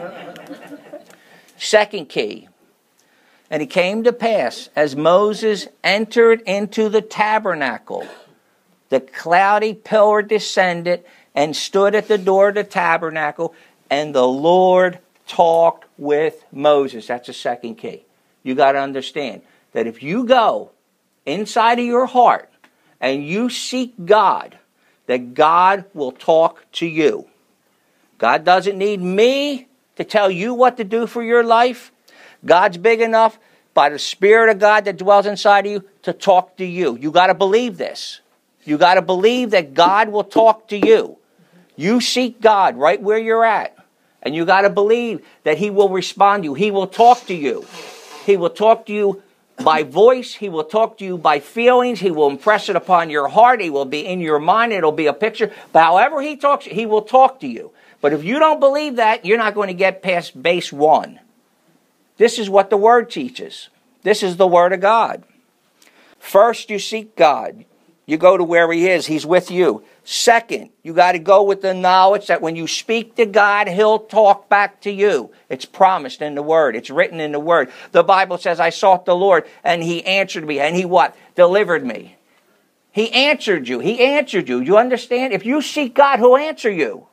Second key. And it came to pass, as Moses entered into the tabernacle, the cloudy pillar descended and stood at the door of the tabernacle, and the Lord talked with Moses. That's the second key. You got to understand that if you go inside of your heart and you seek God, that God will talk to you. God doesn't need me to tell you what to do for your life. God's big enough by the Spirit of God that dwells inside of you to talk to you. You got to believe this. You got to believe that God will talk to you. You seek God right where you're at. And you got to believe that He will respond to you. He will talk to you. He will talk to you by voice. He will talk to you by feelings. He will impress it upon your heart. He will be in your mind. It'll be a picture. But however he talks, he will talk to you. But if you don't believe that, you're not going to get past base one. This is what the Word teaches. This is the Word of God. First, you seek God. You go to where He is. He's with you. Second, you got to go with the knowledge that when you speak to God, He'll talk back to you. It's promised in the Word. It's written in the Word. The Bible says, I sought the Lord, and He answered me. And He what? Delivered me. He answered you. He answered you. You understand? If you seek God, He'll answer you.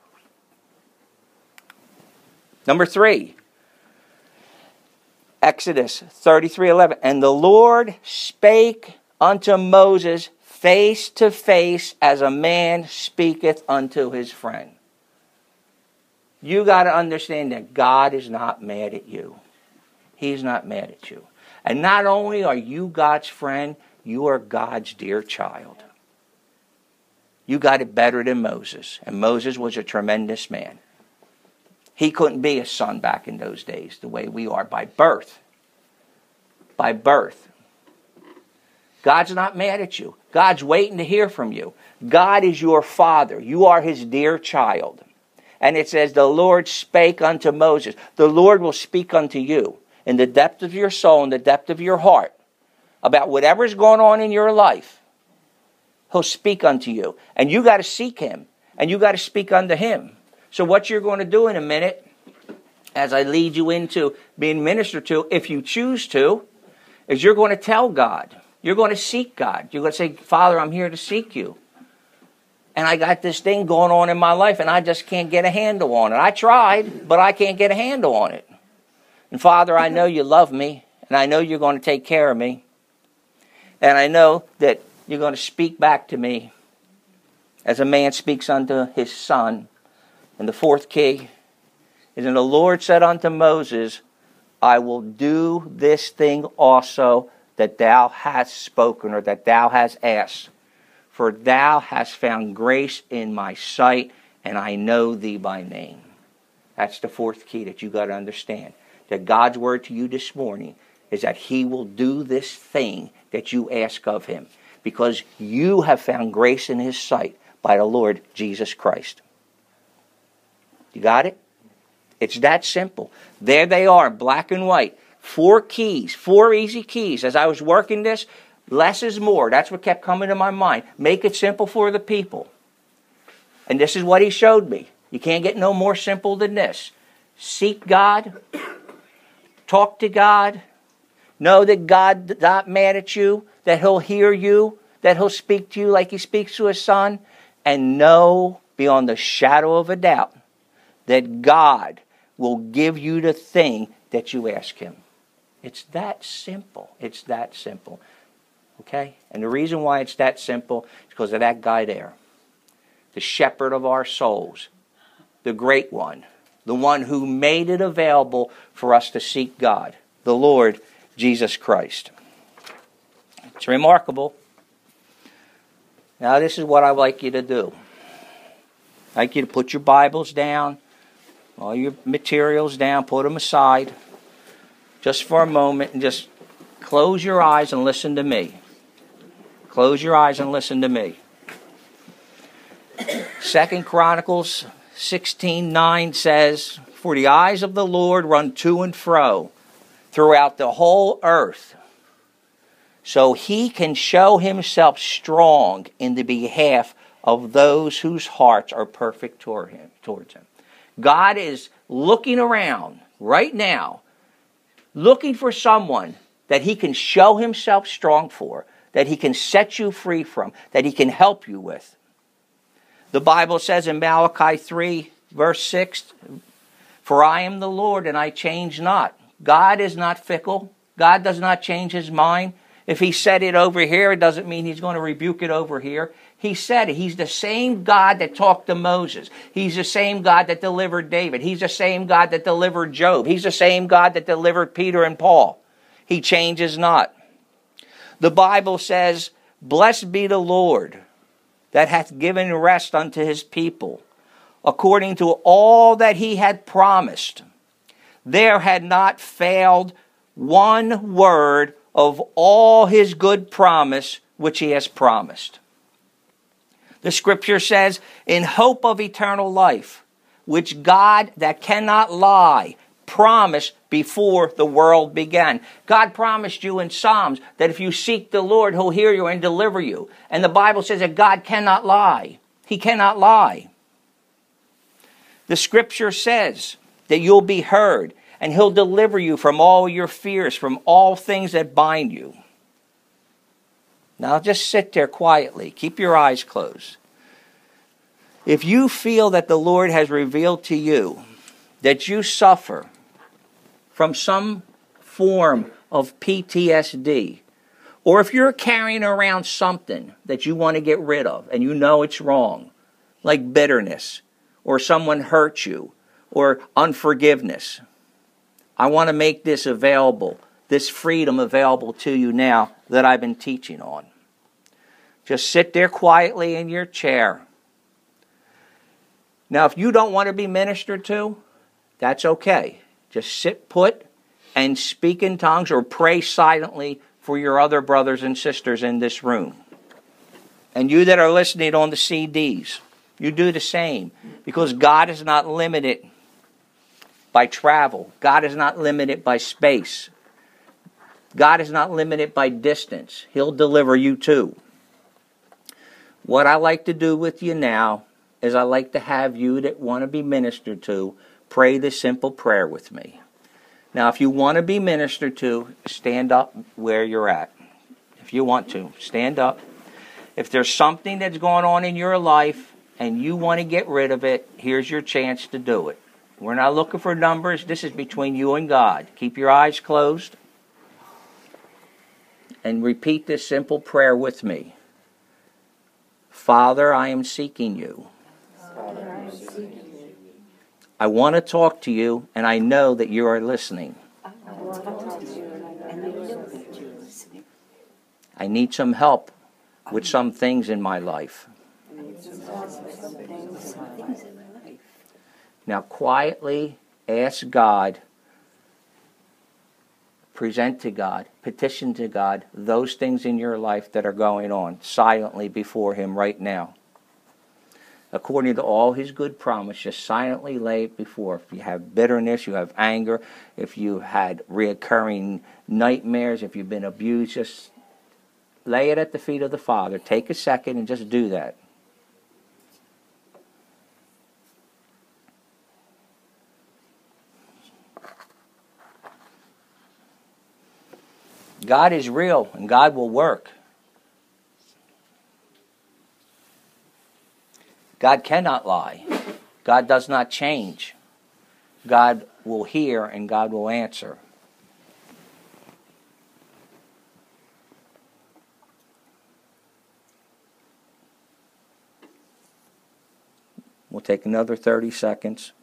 Number three, Exodus thirty-three eleven. And the Lord spake unto Moses face to face as a man speaketh unto his friend. You got to understand that God is not mad at you. He's not mad at you. And not only are you God's friend, you are God's dear child. You got it better than Moses. And Moses was a tremendous man. He couldn't be a son back in those days the way we are by birth. By birth. God's not mad at you. God's waiting to hear from you. God is your father. You are His dear child. And it says, the Lord spake unto Moses. The Lord will speak unto you in the depth of your soul, in the depth of your heart, about whatever's going on in your life. He'll speak unto you. And you got to seek Him. And you got to speak unto Him. So what you're going to do in a minute, as I lead you into being ministered to, if you choose to, is you're going to tell God. You're going to seek God. You're going to say, Father, I'm here to seek you. And I got this thing going on in my life, and I just can't get a handle on it. I tried, but I can't get a handle on it. And Father, I know you love me, and I know you're going to take care of me. And I know that you're going to speak back to me as a man speaks unto his son. And the fourth key is, and the Lord said unto Moses, I will do this thing also that thou hast spoken, or that thou hast asked. For thou hast found grace in my sight, and I know thee by name. That's the fourth key that you got to understand. That God's word to you this morning is that He will do this thing that you ask of Him, because you have found grace in His sight by the Lord Jesus Christ. You got it? It's that simple. There they are, black and white. Four keys, four easy keys. As I was working this, less is more. That's what kept coming to my mind. Make it simple for the people. And this is what He showed me. You can't get no more simple than this. Seek God. Talk to God. Know that God's not mad at you. That He'll hear you. That He'll speak to you like He speaks to His Son. And know beyond the shadow of a doubt that God will give you the thing that you ask Him. It's that simple. It's that simple. Okay? And the reason why it's that simple is because of that guy there. The shepherd of our souls. The great one. The one who made it available for us to seek God. The Lord Jesus Christ. It's remarkable. Now this is what I'd like you to do. I'd like you to put your Bibles down. All your materials down, put them aside just for a moment, and just close your eyes and listen to me. Close your eyes and listen to me. Second Chronicles sixteen nine says, for the eyes of the Lord run to and fro throughout the whole earth, so He can show Himself strong in the behalf of those whose hearts are perfect toward Him, towards Him. God is looking around right now, looking for someone that He can show Himself strong for, that He can set you free from, that He can help you with. The Bible says in Malachi three, verse six, for I am the Lord and I change not. God is not fickle. God does not change His mind. If He said it over here, it doesn't mean He's going to rebuke it over here. He said it. He's the same God that talked to Moses. He's the same God that delivered David. He's the same God that delivered Job. He's the same God that delivered Peter and Paul. He changes not. The Bible says, blessed be the Lord that hath given rest unto His people, according to all that He had promised. There had not failed one word of all his good promise which he has promised. The scripture says, in hope of eternal life, which God that cannot lie promised before the world began. God promised you in Psalms that if you seek the Lord, he'll hear you and deliver you. And the Bible says that God cannot lie. He cannot lie. The scripture says that you'll be heard and he'll deliver you from all your fears, from all things that bind you. Now just sit there quietly. Keep your eyes closed. If you feel that the Lord has revealed to you that you suffer from some form of P T S D, or if you're carrying around something that you want to get rid of and you know it's wrong, like bitterness, or someone hurt you, or unforgiveness, I want to make this available, this freedom available to you now that I've been teaching on. Just sit there quietly in your chair. Now, if you don't want to be ministered to, that's okay. Just sit put and speak in tongues or pray silently for your other brothers and sisters in this room. And you that are listening on the C Ds, you do the same. Because God is not limited by travel. God is not limited by space. God is not limited by distance. He'll deliver you too. What I like to do with you now is I like to have you that want to be ministered to pray this simple prayer with me. Now, if you want to be ministered to, stand up where you're at. If you want to, stand up. If there's something that's going on in your life and you want to get rid of it, here's your chance to do it. We're not looking for numbers. This is between you and God. Keep your eyes closed and repeat this simple prayer with me. Father, I am seeking you. I want to talk to you, and I know that you are listening. I need some help with some things in my life. Now quietly ask God, present to God, petition to God those things in your life that are going on silently before Him right now. According to all His good promise, just silently lay it before. If you have bitterness, you have anger, if you had reoccurring nightmares, if you've been abused, just lay it at the feet of the Father. Take a second and just do that. God is real and God will work. God cannot lie. God does not change. God will hear and God will answer. We'll take another thirty seconds.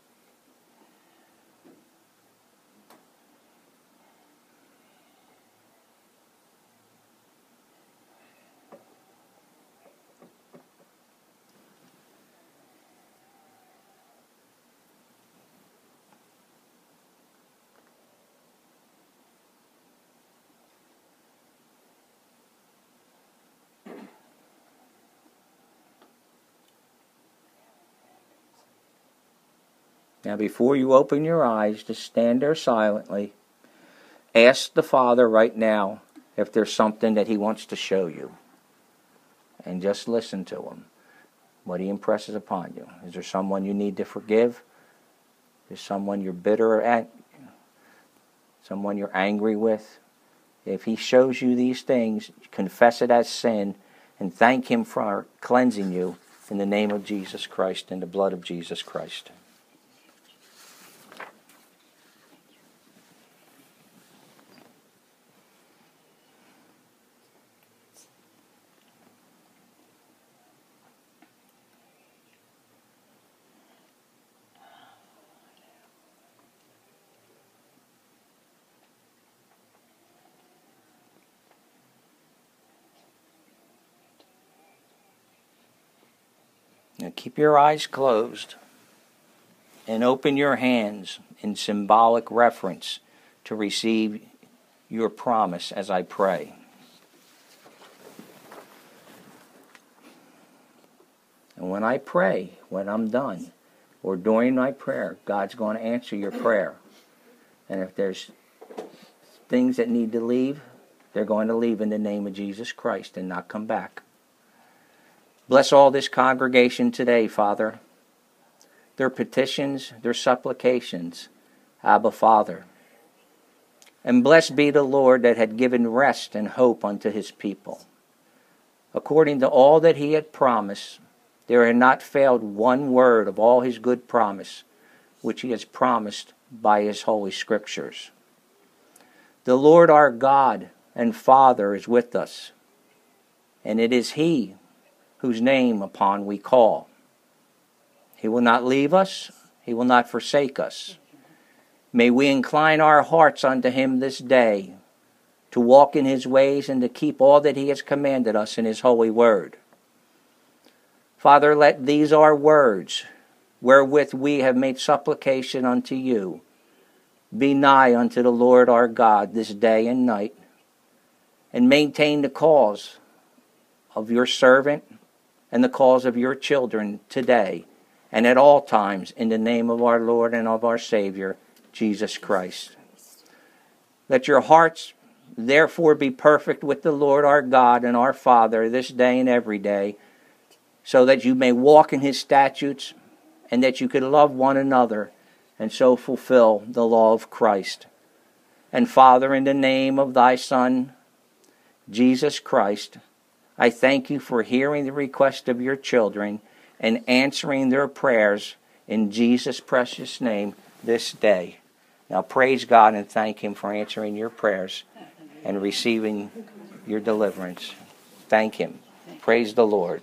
Now, before you open your eyes, just stand there silently. Ask the Father right now if there's something that He wants to show you. And just listen to Him, what He impresses upon you. Is there someone you need to forgive? Is someone you're bitter at? Someone you're angry with? If He shows you these things, confess it as sin and thank Him for cleansing you in the name of Jesus Christ and the blood of Jesus Christ. Now keep your eyes closed and open your hands in symbolic reference to receive your promise as I pray. And when I pray, when I'm done, or during my prayer, God's going to answer your prayer. And if there's things that need to leave, they're going to leave in the name of Jesus Christ and not come back. Bless all this congregation today, Father. Their petitions, their supplications, Abba, Father. And blessed be the Lord that had given rest and hope unto his people. According to all that he had promised, there had not failed one word of all his good promise, which he has promised by his holy scriptures. The Lord our God and Father is with us, and it is he whose name upon we call. He will not leave us, he will not forsake us. May we incline our hearts unto him this day, to walk in his ways and to keep all that he has commanded us in his holy word. Father, let these our words, wherewith we have made supplication unto you, be nigh unto the Lord our God this day and night, and maintain the cause of your servant and the cause of your children today and at all times, in the name of our Lord and of our Savior, Jesus Christ. Let your hearts therefore be perfect with the Lord our God and our Father this day and every day, so that you may walk in his statutes, and that you could love one another, and so fulfill the law of Christ. And Father, in the name of thy Son, Jesus Christ, I thank you for hearing the request of your children and answering their prayers in Jesus' precious name this day. Now praise God and thank him for answering your prayers and receiving your deliverance. Thank him. Praise the Lord.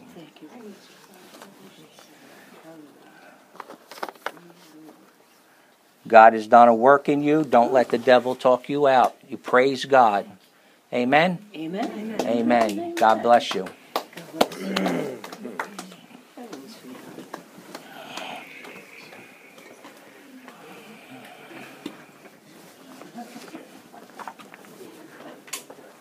God has done a work in you. Don't let the devil talk you out. You praise God. Amen? Amen. Amen. God bless you. God bless you.